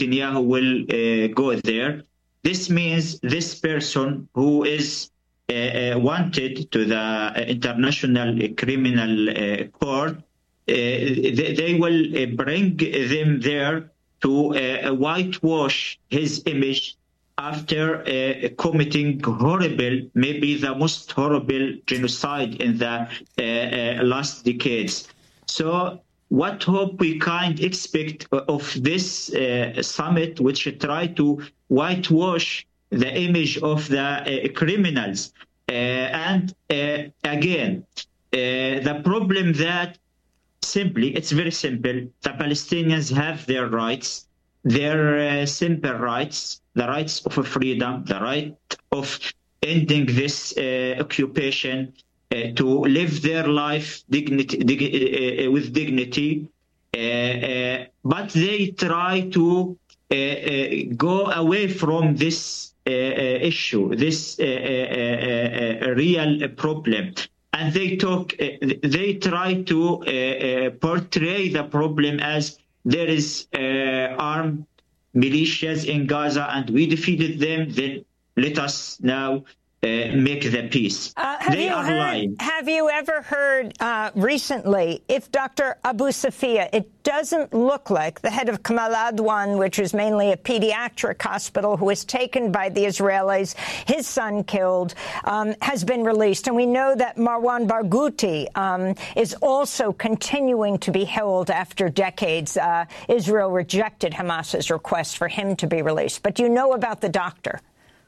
Netanyahu will go there. This means this person who is wanted to the International Criminal Court, they will bring them there to whitewash his image after committing horrible, maybe the most horrible genocide in the last decades. So what hope we can expect of this summit, which try to whitewash the image of the criminals? And again, the problem that simply, it's very simple. The Palestinians have their rights, their simple rights, the rights of freedom, the right of ending this occupation, to live their life with dignity. But they try to go away from this issue, this real problem. And they try to portray the problem as there is armed militias in Gaza and we defeated them, then let us now make the peace. They are lying. Have you ever heard recently, if Dr. Abu Safia, it doesn't look like the head of Kamal Adwan, which is mainly a pediatric hospital, who was taken by the Israelis, his son killed, has been released. And we know that Marwan Barghouti is also continuing to be held after decades. Israel rejected Hamas's request for him to be released. But do you know about the doctor?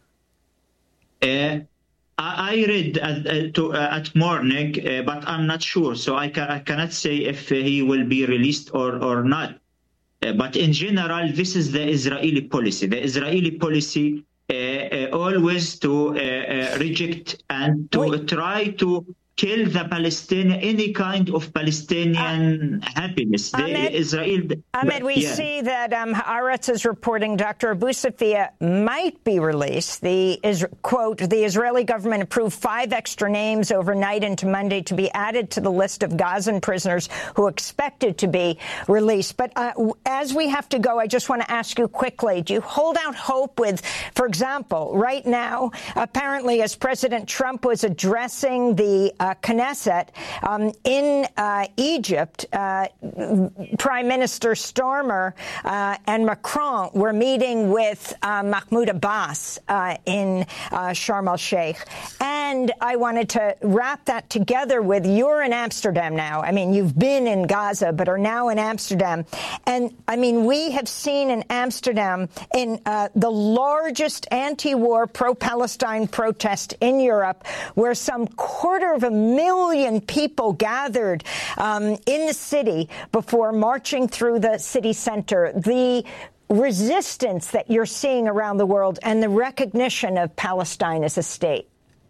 I read at morning, but I'm not sure. So I cannot say if he will be released or not. But in general, this is the Israeli policy. The Israeli policy always to reject and to try to kill the Palestinian, any kind of Palestinian happiness. Ahmed, we see that Haaretz is reporting Dr. Abu Safia might be released. Quote, the Israeli government approved 5 extra names overnight into Monday to be added to the list of Gazan prisoners who expected to be released. But as we have to go, I just want to ask you quickly, do you hold out hope with, for example, right now, apparently as President Trump was addressing the Knesset in Egypt, Prime Minister Starmer and Macron were meeting with Mahmoud Abbas in Sharm el-Sheikh. And I wanted to wrap that together with, you're in Amsterdam now. I mean, you've been in Gaza, but are now in Amsterdam. And I mean, we have seen in Amsterdam in the largest anti-war pro-Palestine protest in Europe, where some 250,000 people gathered in the city before marching through the city center. The resistance that you're seeing around the world and the recognition of Palestine as a state.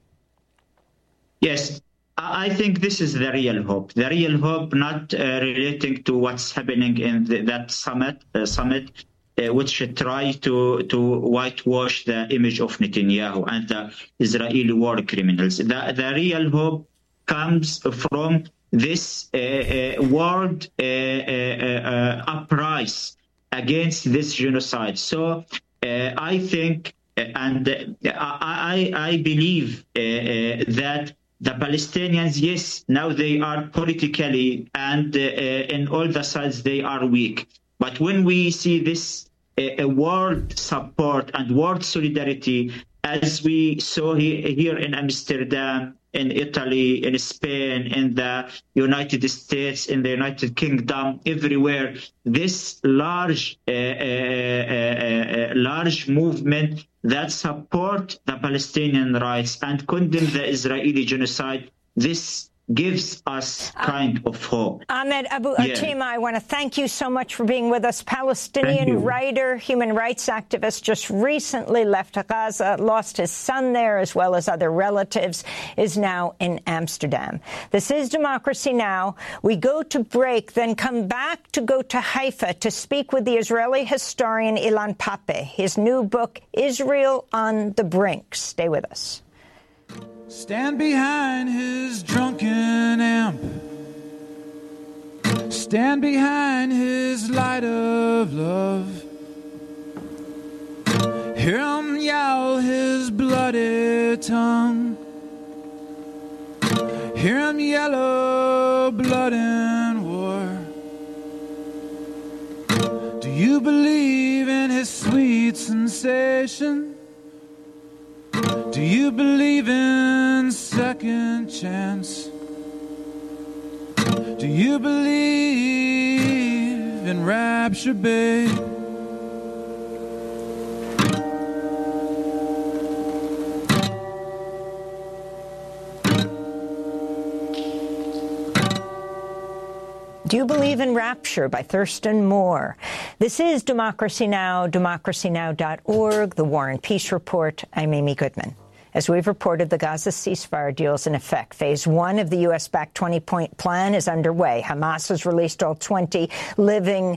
Yes, I think this is the real hope. The real hope not relating to what's happening in that summit, which try to whitewash the image of Netanyahu and the Israeli war criminals. The real hope comes from this world uprising against this genocide. So I think and I believe that the Palestinians, yes, now they are politically and in all the sides they are weak. But when we see this world support and world solidarity, as we saw here in Amsterdam, in Italy, in Spain, in the United States, in the United Kingdom, everywhere, this large movement that support the Palestinian rights and condemn the Israeli genocide, this gives us kind of hope. Ahmed Abu Atima, I want to thank you so much for being with us. Palestinian writer, human rights activist, just recently left Gaza, lost his son there as well as other relatives, is now in Amsterdam. This is Democracy Now! We go to break, then come back to go to Haifa to speak with the Israeli historian Ilan Pappé. His new book, Israel on the Brink. Stay with us. Stand behind his drunken amp. Stand behind his light of love. Hear him yowl his bloody tongue. Hear him yellow blood and war. Do you believe in his sweet sensation? Do you believe in second chance? Do you believe in rapture, babe? Do You Believe in Rapture by Thurston Moore. This is Democracy Now!, democracynow.org, The War and Peace Report. I'm Amy Goodman. As we've reported, the Gaza ceasefire deal is in effect. Phase 1 of the U.S.-backed 20-point plan is underway. Hamas has released all 20 living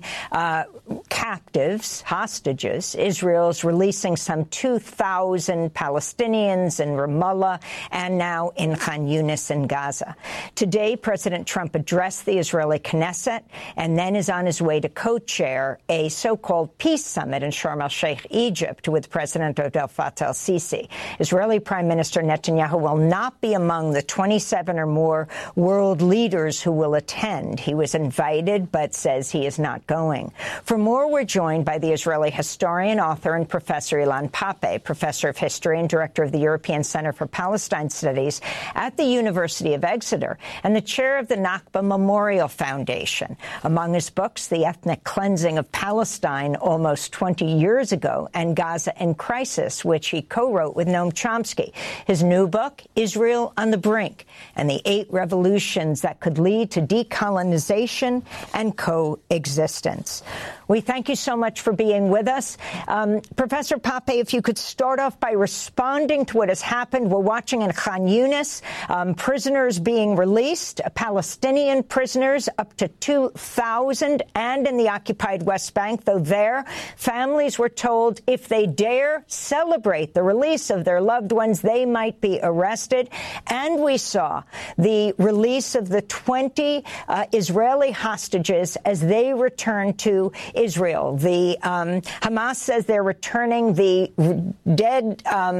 captives, hostages. Israel's releasing some 2,000 Palestinians in Ramallah and now in Khan Yunis in Gaza. Today, President Trump addressed the Israeli Knesset and then is on his way to co-chair a so-called peace summit in Sharm el-Sheikh, Egypt, with President Abdel Fattah el-Sisi. Israeli Prime Minister Netanyahu will not be among the 27 or more world leaders who will attend. He was invited but says he is not going. For more, we're joined by the Israeli historian, author, and professor Ilan Pappé, professor of history and director of the European Center for Palestine Studies at the University of Exeter, and the chair of the Nakba Memorial Foundation. Among his books, The Ethnic Cleansing of Palestine Almost 20 Years Ago and Gaza in Crisis, which he co-wrote with Noam Chomsky. His new book, Israel on the Brink, and the 8 revolutions that could lead to decolonization and coexistence. We thank you so much for being with us. Professor Pappé, if you could start off by responding to what has happened. We're watching in Khan Yunis, prisoners being released, Palestinian prisoners up to 2,000, and in the occupied West Bank, though there, families were told if they dare celebrate the release of their loved ones, they might be arrested. And we saw the release of the 20 Israeli hostages as they return to Israel. The Hamas says they're returning the dead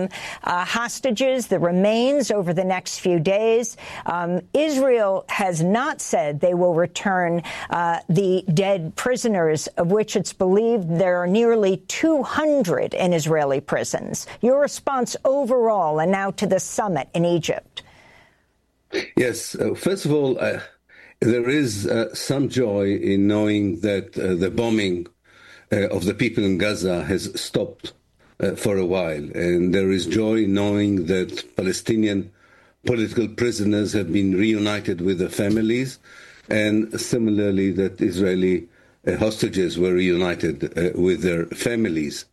hostages, the remains, over the next few days. Israel has not said they will return the dead prisoners, of which it's believed there are nearly 200 in Israeli prisons. Your response overall, and now to the summit in Egypt. Yes. First of all, there is some joy in knowing that the bombing of the people in Gaza has stopped for a while. And there is joy in knowing that Palestinian political prisoners have been reunited with their families, and similarly that Israeli hostages were reunited with their families.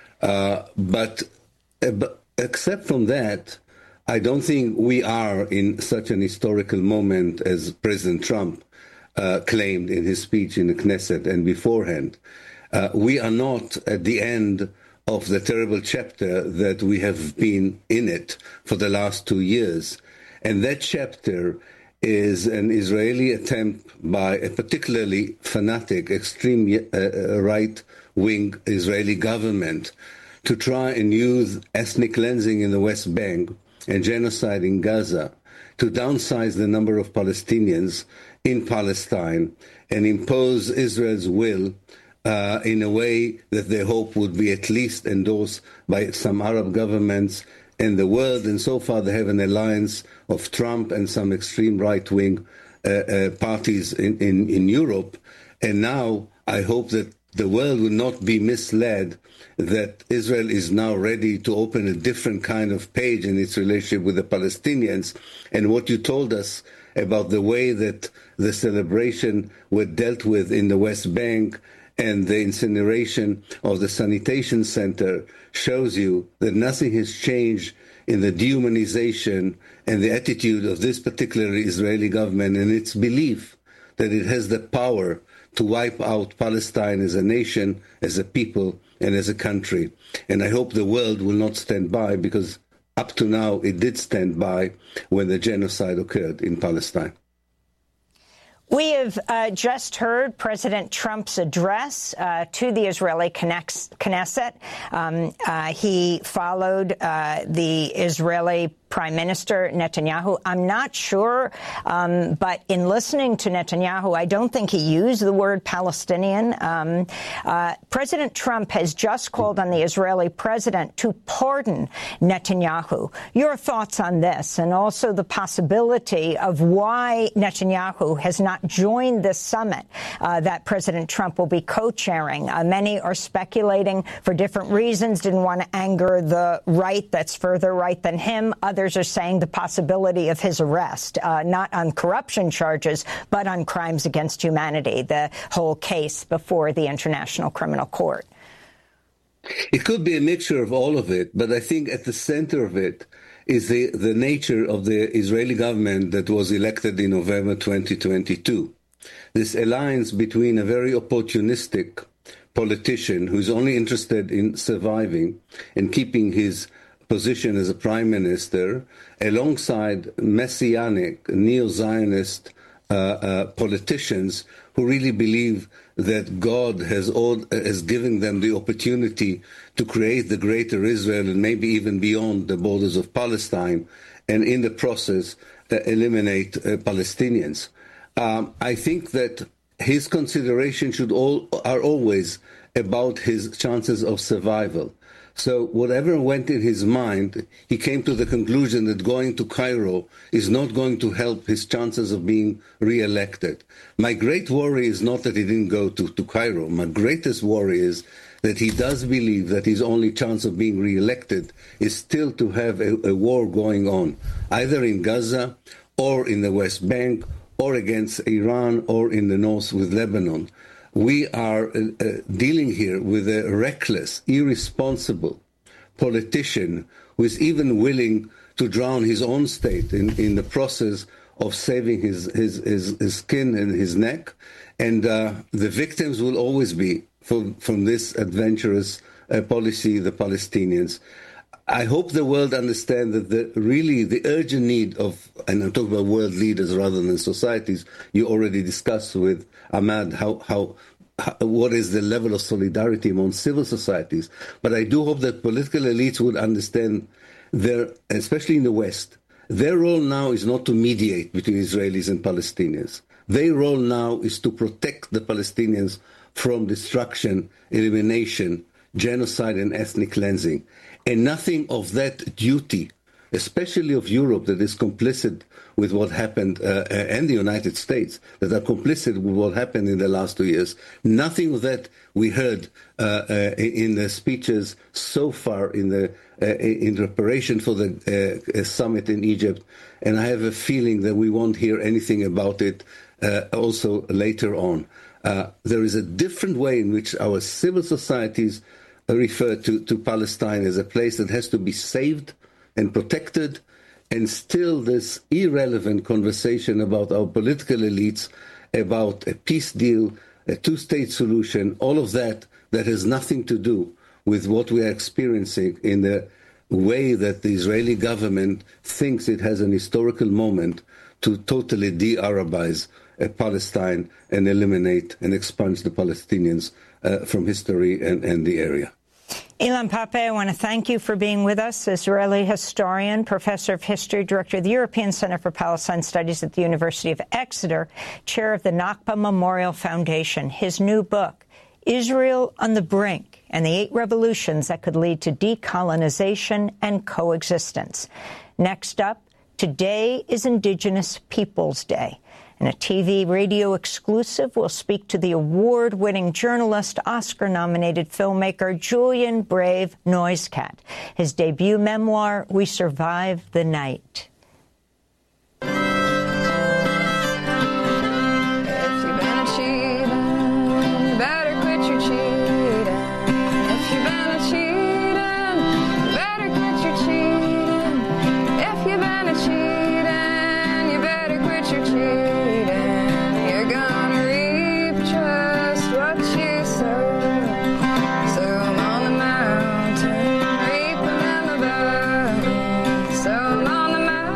But except from that, I don't think we are in such an historical moment as President Trump claimed in his speech in the Knesset and beforehand. We are not at the end of the terrible chapter that we have been in it for the last 2 years. And that chapter is an Israeli attempt by a particularly fanatic, extreme right-wing Israeli government to try and use ethnic cleansing in the West Bank and genocide in Gaza to downsize the number of Palestinians in Palestine and impose Israel's will in a way that they hope would be at least endorsed by some Arab governments in the world. And so far they have an alliance of Trump and some extreme right-wing parties in Europe. And now I hope that the world will not be misled that Israel is now ready to open a different kind of page in its relationship with the Palestinians. And what you told us about the way that the celebration were dealt with in the West Bank and the incineration of the sanitation center shows you that nothing has changed in the dehumanization and the attitude of this particular Israeli government and its belief that it has the power to wipe out Palestine as a nation, as a people, and as a country. And I hope the world will not stand by, because up to now it did stand by when the genocide occurred in Palestine. We have just heard President Trump's address to the Israeli Knesset. He followed the Israeli Prime Minister Netanyahu. I'm not sure, but in listening to Netanyahu, I don't think he used the word Palestinian. President Trump has just called on the Israeli president to pardon Netanyahu. Your thoughts on this, and also the possibility of why Netanyahu has not joined this summit that President Trump will be co-chairing. Many are speculating for different reasons, didn't want to anger the right that's further right than him. Others are saying the possibility of his arrest, not on corruption charges, but on crimes against humanity, the whole case before the International Criminal Court. It could be a mixture of all of it, but I think at the center of it is the nature of the Israeli government that was elected in November 2022. This alliance between a very opportunistic politician who's only interested in surviving and keeping his position as a prime minister, alongside messianic, neo-Zionist politicians who really believe that God has given them the opportunity to create the greater Israel and maybe even beyond the borders of Palestine, and in the process eliminate Palestinians. I think that his considerations are always about his chances of survival. So whatever went in his mind, he came to the conclusion that going to Cairo is not going to help his chances of being re-elected. My great worry is not that he didn't go to Cairo. My greatest worry is that he does believe that his only chance of being re-elected is still to have a war going on, either in Gaza or in the West Bank or against Iran or in the north with Lebanon. We are dealing here with a reckless, irresponsible politician who is even willing to drown his own state in the process of saving his skin and his neck. And the victims will always be, from this adventurous policy, the Palestinians. I hope the world understands that the urgent need of, and I'm talking about world leaders rather than societies, you already discussed with Ahmad what is the level of solidarity among civil societies. But I do hope that political elites would understand especially in the West, their role now is not to mediate between Israelis and Palestinians. Their role now is to protect the Palestinians from destruction, elimination, genocide, and ethnic cleansing. And nothing of that duty, especially of Europe that is complicit with what happened, and the United States that are complicit with what happened in the last 2 years. Nothing of that we heard in the speeches so far in preparation for the summit in Egypt. And I have a feeling that we won't hear anything about it also later on. There is a different way in which our civil societies refer to Palestine as a place that has to be saved and protected, and still this irrelevant conversation about our political elites, about a peace deal, a two-state solution, all of that has nothing to do with what we are experiencing in the way that the Israeli government thinks it has an historical moment to totally de-Arabize Palestine and eliminate and expunge the Palestinians from history and the area. Ilan Pappé, I want to thank you for being with us, Israeli historian, professor of history, director of the European Center for Palestine Studies at the University of Exeter, chair of the Nakba Memorial Foundation. His new book, Israel on the Brink and the 8 Revolutions That Could Lead to Decolonization and Coexistence. Next up, today is Indigenous Peoples Day. In a TV radio exclusive, we'll speak to the award-winning journalist, Oscar-nominated filmmaker Julian Brave Noisecat. His debut memoir, We Survived the Night. On the mountain,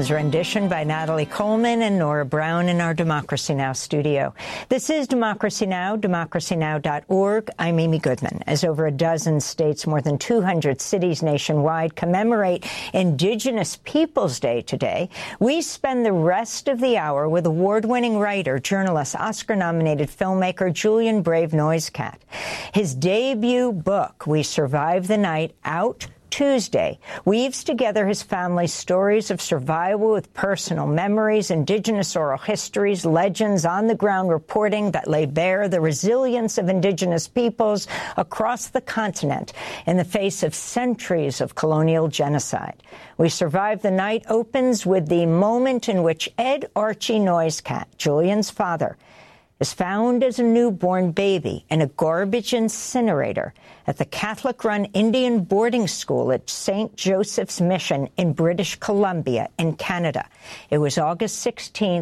Goodman's rendition by Natalie Coleman and Nora Brown in our Democracy Now! Studio. This is Democracy Now!, democracynow.org. I'm Amy Goodman. As over a dozen states, more than 200 cities nationwide commemorate Indigenous Peoples Day today, we spend the rest of the hour with award-winning writer, journalist, Oscar-nominated filmmaker Julian Brave Noisecat. His debut book, We Survived the Night, out Tuesday, weaves together his family's stories of survival with personal memories, Indigenous oral histories, legends, on-the-ground reporting that lay bare the resilience of Indigenous peoples across the continent in the face of centuries of colonial genocide. We Survived the Night opens with the moment in which Ed Archie Noisecat, Julian's father, is found as a newborn baby in a garbage incinerator at the Catholic-run Indian boarding school at St. Joseph's Mission in British Columbia in Canada. It was August 16,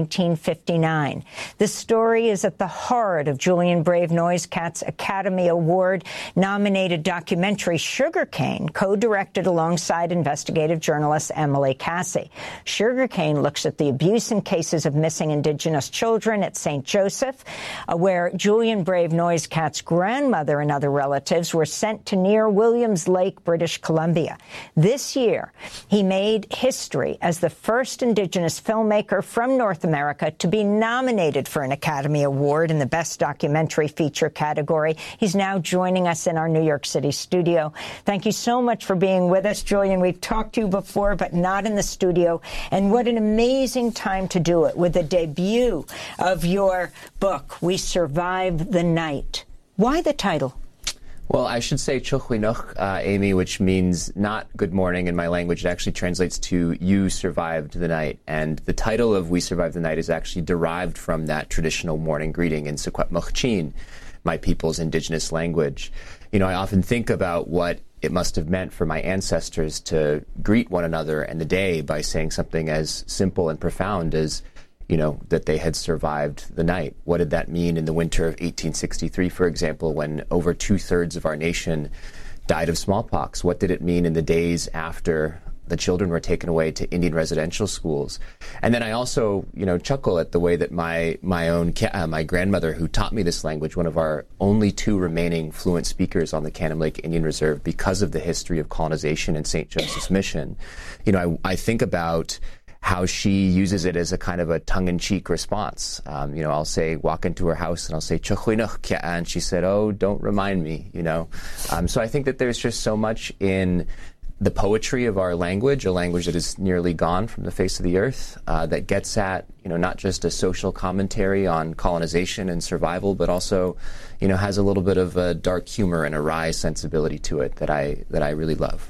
1959. This story is at the heart of Julian Brave Noisecat's Academy Award-nominated documentary Sugarcane, co-directed alongside investigative journalist Emily Cassie. Sugarcane looks at the abuse and cases of missing Indigenous children at St. Joseph, where Julian Brave Noisecat's grandmother and other relatives were sent to near Williams Lake, British Columbia. This year, he made history as the first Indigenous filmmaker from North America to be nominated for an Academy Award in the Best Documentary Feature category. He's now joining us in our New York City studio. Thank you so much for being with us, Julian. We've talked to you before, but not in the studio. And what an amazing time to do it with the debut of your book, We Survived the Night. Why the title? Well, I should say Chuchwinoch, Amy, which means not good morning in my language. It actually translates to You Survived the Night. And the title of We Survived the Night is actually derived from that traditional morning greeting in Secwepemc Muxchín, my people's indigenous language. You know, I often think about what it must have meant for my ancestors to greet one another and the day by saying something as simple and profound as, you know, that they had survived the night. What did that mean in the winter of 1863, for example, when over 2/3 of our nation died of smallpox? What did it mean in the days after the children were taken away to Indian residential schools? And then I also, you know, chuckle at the way that my grandmother, who taught me this language, one of our only 2 remaining fluent speakers on the Cannon Lake Indian Reserve because of the history of colonization in St. Joseph's Mission, you know, I think about how she uses it as a kind of a tongue-in-cheek response. You know, I'll say, walk into her house and I'll say, Chuchwinoch, and she said, oh, don't remind me, you know. So I think that there's just so much in the poetry of our language, a language that is nearly gone from the face of the earth, that gets at, you know, not just a social commentary on colonization and survival, but also, you know, has a little bit of a dark humor and a wry sensibility to it that I really love.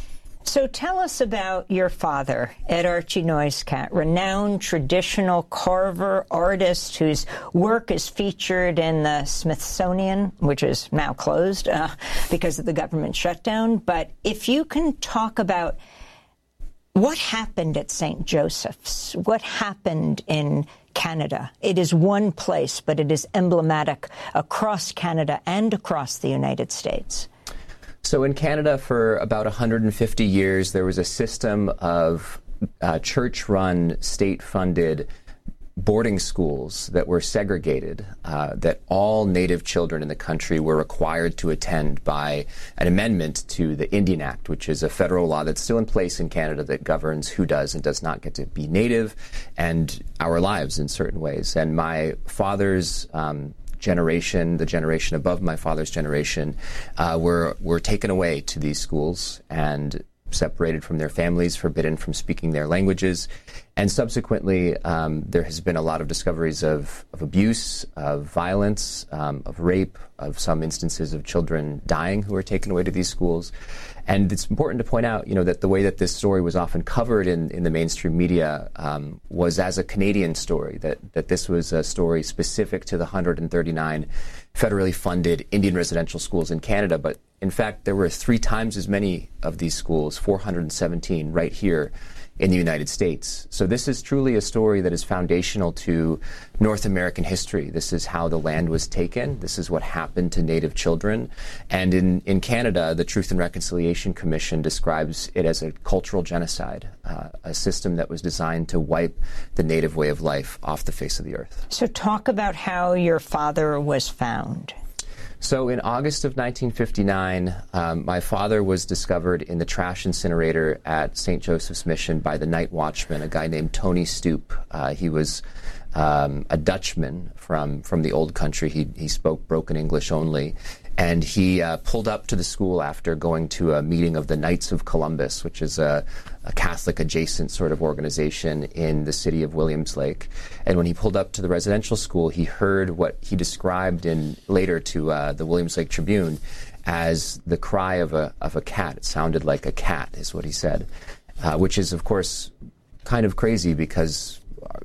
So tell us about your father, Ed Archie Noisecat, renowned traditional carver artist whose work is featured in the Smithsonian, which is now closed because of the government shutdown. But if you can talk about what happened at St. Joseph's, what happened in Canada. It is one place, but it is emblematic across Canada and across the United States. So in Canada, for about 150 years, there was a system of church-run, state-funded boarding schools that were segregated, that all Native children in the country were required to attend by an amendment to the Indian Act, which is a federal law that's still in place in Canada that governs who does and does not get to be Native and our lives in certain ways. And my father's generation, the generation above my father's generation, were taken away to these schools and separated from their families, forbidden from speaking their languages. And subsequently, there has been a lot of discoveries of abuse, of violence, of rape, of some instances of children dying who were taken away to these schools. And it's important to point out, that the way that this story was often covered in the mainstream media was as a Canadian story, that this was a story specific to the 139 federally funded Indian residential schools in Canada. But in fact, there were 3 times as many of these schools, 417, right here in the United States. So this is truly a story that is foundational to North American history. This is how the land was taken. This is what happened to Native children. And in Canada, the Truth and Reconciliation Commission describes it as a cultural genocide, a system that was designed to wipe the Native way of life off the face of the earth. So talk about how your father was found. So in August of 1959, my father was discovered in the trash incinerator at St. Joseph's Mission by the night watchman, a guy named Tony Stoop. He was a Dutchman from the old country. He spoke broken English only. And he pulled up to the school after going to a meeting of the Knights of Columbus, which is a Catholic-adjacent sort of organization in the city of Williams Lake. And when he pulled up to the residential school, he heard what he described later to the Williams Lake Tribune as the cry of a cat. It sounded like a cat, is what he said, which is, of course, kind of crazy because,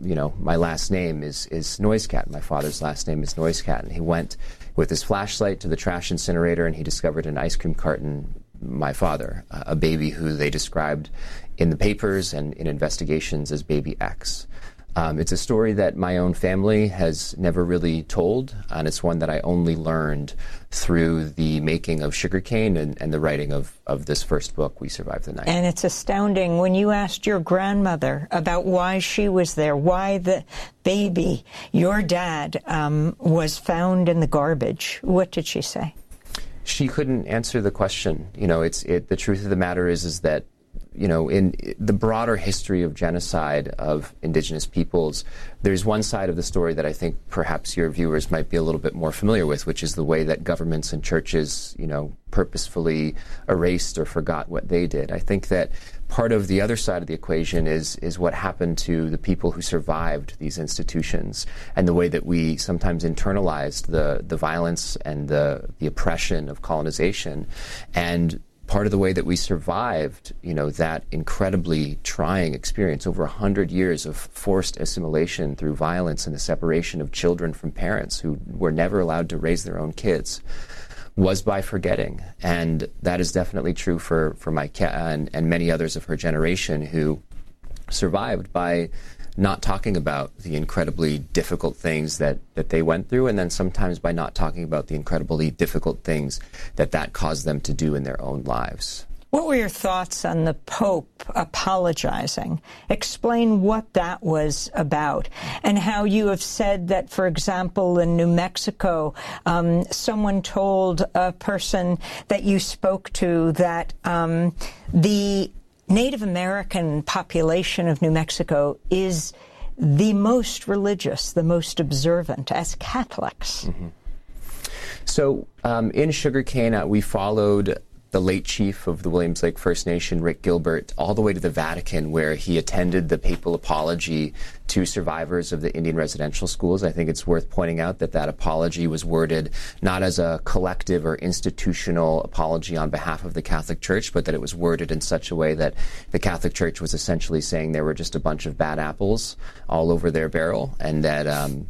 my last name is Noisecat. My father's last name is Noisecat. And he went with his flashlight to the trash incinerator, and he discovered an ice cream carton, my father, a baby who they described in the papers and in investigations as Baby X. It's a story that my own family has never really told, and it's one that I only learned through the making of Sugarcane and the writing of this first book, We Survived the Night. And it's astounding. When you asked your grandmother about why she was there, why the baby, your dad, was found in the garbage, what did she say? She couldn't answer the question. The truth of the matter is that in the broader history of genocide of indigenous peoples, there's one side of the story that I think perhaps your viewers might be a little bit more familiar with, which is the way that governments and churches, purposefully erased or forgot what they did. I think that part of the other side of the equation is what happened to the people who survived these institutions and the way that we sometimes internalized the violence and the oppression of colonization. And part of the way that we survived, that incredibly trying experience, over 100 years of forced assimilation through violence and the separation of children from parents who were never allowed to raise their own kids, was by forgetting. And that is definitely true for my and many others of her generation who survived by not talking about the incredibly difficult things that they went through, and then sometimes by not talking about the incredibly difficult things that caused them to do in their own lives. What were your thoughts on the Pope apologizing? Explain what that was about and how you have said that, for example, in New Mexico, someone told a person that you spoke to that the Native American population of New Mexico is the most religious, the most observant as Catholics. Mm-hmm. So in Sugarcane, we followed the late chief of the Williams Lake First Nation, Rick Gilbert, all the way to the Vatican, where he attended the papal apology to survivors of the Indian residential schools. I think it's worth pointing out that apology was worded not as a collective or institutional apology on behalf of the Catholic Church, but that it was worded in such a way that the Catholic Church was essentially saying there were just a bunch of bad apples all over their barrel, and that,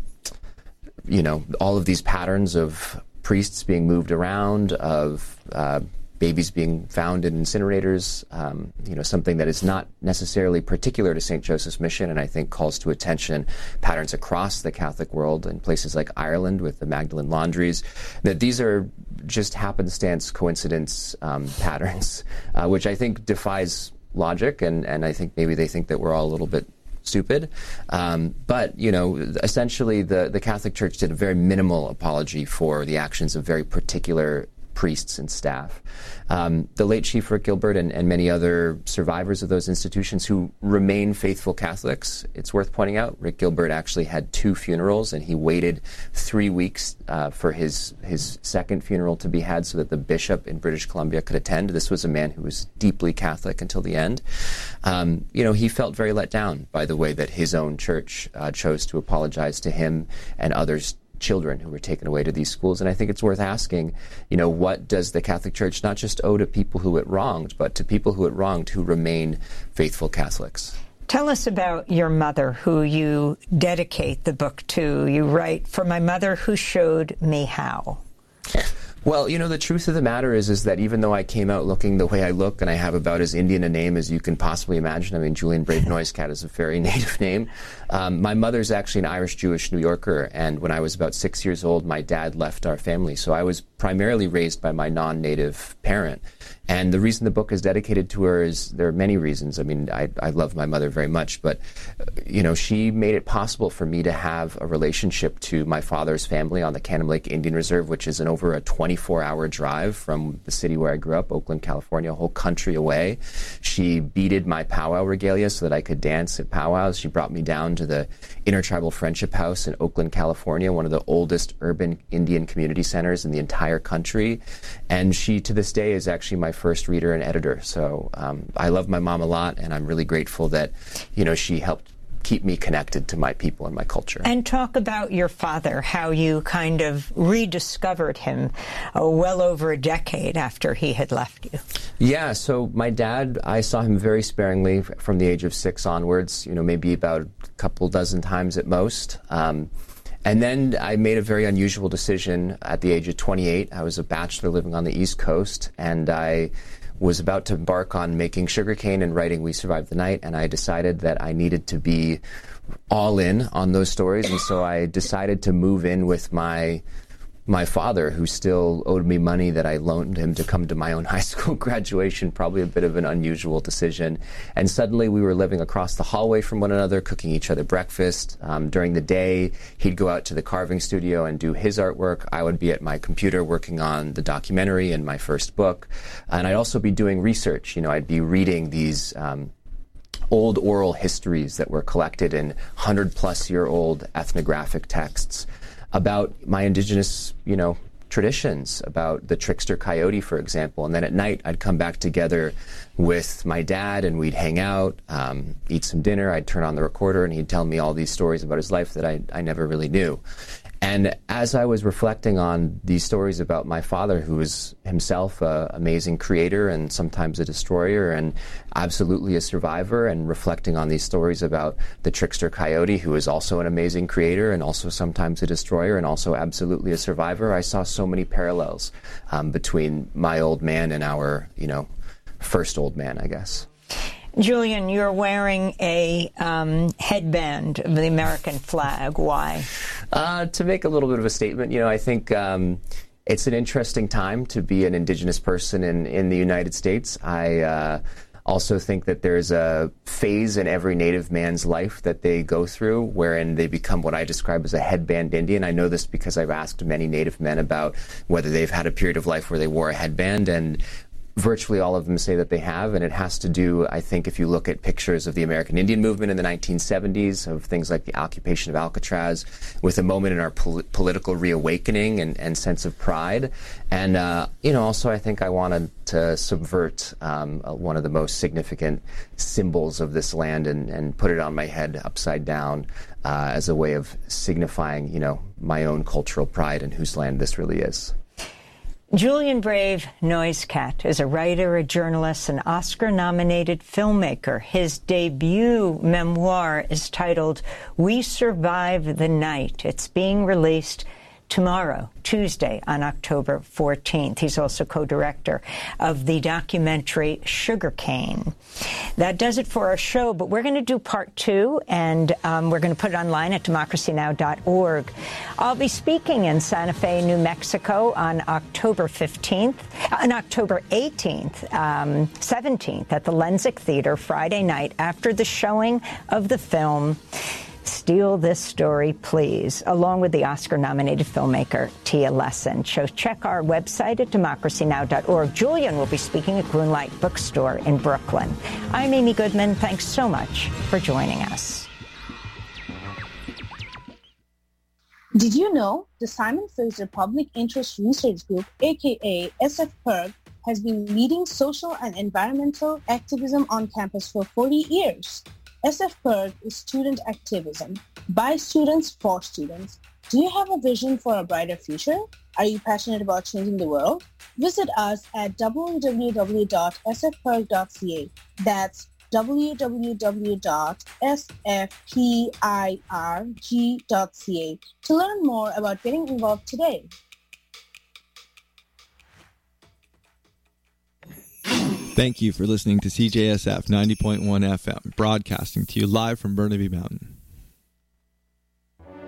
all of these patterns of priests being moved around, of babies being found in incinerators, something that is not necessarily particular to St. Joseph's Mission, and I think calls to attention patterns across the Catholic world in places like Ireland with the Magdalene laundries, that these are just happenstance coincidence patterns, which I think defies logic, and I think maybe they think that we're all a little bit stupid. But, essentially the Catholic Church did a very minimal apology for the actions of very particular priests and staff. The late Chief Rick Gilbert and many other survivors of those institutions who remain faithful Catholics, it's worth pointing out, Rick Gilbert actually had 2 funerals, and he waited 3 weeks for his second funeral to be had so that the bishop in British Columbia could attend. This was a man who was deeply Catholic until the end. He felt very let down by the way that his own church chose to apologize to him and others children who were taken away to these schools. And I think it's worth asking, what does the Catholic Church not just owe to people who it wronged, but to people who it wronged who remain faithful Catholics? Tell us about your mother, who you dedicate the book to. You write, "For my mother who showed me how." Well, the truth of the matter is that even though I came out looking the way I look, and I have about as Indian a name as you can possibly imagine, I mean, Julian Brave Noiscat is a very native name. My mother's actually an Irish-Jewish New Yorker, and when I was about 6 years old, my dad left our family. So I was primarily raised by my non-native parent. And the reason the book is dedicated to her is there are many reasons. I mean, I love my mother very much, but, she made it possible for me to have a relationship to my father's family on the Cannon Lake Indian Reserve, which is over a 24-hour drive from the city where I grew up, Oakland, California, a whole country away. She beaded my powwow regalia so that I could dance at powwows. She brought me down to the Intertribal Friendship House in Oakland, California, one of the oldest urban Indian community centers in the entire country. And she, to this day, is actually my first reader and editor. So I love my mom a lot, and I'm really grateful that, she helped keep me connected to my people and my culture. And talk about your father, how you kind of rediscovered him well over a decade after he had left you. Yeah, so my dad, I saw him very sparingly from the age of 6 onwards, maybe about a couple dozen times at most. And then I made a very unusual decision at the age of 28. I was a bachelor living on the East Coast, and I was about to embark on making sugarcane and writing We Survived the Night, and I decided that I needed to be all in on those stories, and so I decided to move in with my father, who still owed me money that I loaned him to come to my own high school graduation, probably a bit of an unusual decision. And suddenly we were living across the hallway from one another, cooking each other breakfast. During the day, he'd go out to the carving studio and do his artwork. I would be at my computer working on the documentary and my first book. And I'd also be doing research. I'd be reading these old oral histories that were collected in 100-plus-year-old ethnographic texts about my indigenous, traditions, about the trickster coyote, for example. And then at night, I'd come back together with my dad, and we'd hang out, eat some dinner. I'd turn on the recorder, and he'd tell me all these stories about his life that I never really knew. And as I was reflecting on these stories about my father, who was himself an amazing creator and sometimes a destroyer and absolutely a survivor, and reflecting on these stories about the trickster coyote, who is also an amazing creator and also sometimes a destroyer and also absolutely a survivor, I saw so many parallels between my old man and our, first old man, I guess. Julian, you're wearing a headband of the American flag. Why? To make a little bit of a statement. I think it's an interesting time to be an indigenous person in the United States. I also think that there's a phase in every Native man's life that they go through wherein they become what I describe as a headband Indian. I know this because I've asked many Native men about whether they've had a period of life where they wore a headband, and virtually all of them say that they have, and it has to do, I think, if you look at pictures of the American Indian movement in the 1970s, of things like the occupation of Alcatraz, with a moment in our political reawakening and sense of pride. And, also I think I wanted to subvert one of the most significant symbols of this land and put it on my head upside down as a way of signifying, my own cultural pride and whose land this really is. Julian Brave Noiscat is a writer, a journalist, an Oscar-nominated filmmaker. His debut memoir is titled We Survived the Night. It's being released tomorrow, Tuesday, on October 14th. He's also co-director of the documentary Sugarcane. That does it for our show, but we're going to do part 2, and we're going to put it online at democracynow.org. I'll be speaking in Santa Fe, New Mexico on October 18th, 17th at the Lensic Theater Friday night after the showing of the film Steal This Story, Please, along with the Oscar-nominated filmmaker Tia Lesson. So check our website at democracynow.org. Julian will be speaking at Grunlight Bookstore in Brooklyn. I'm Amy Goodman. Thanks so much for joining us. Did you know the Simon Fraser Public Interest Research Group, aka SF-PIRG, has been leading social and environmental activism on campus for 40 years? SF-PIRG is student activism by students for students. Do you have a vision for a brighter future? Are you passionate about changing the world? Visit us at www.sfpirg.ca. That's www.sfpirg.ca to learn more about getting involved today. Thank you for listening to CJSF 90.1 FM, broadcasting to you live from Burnaby Mountain.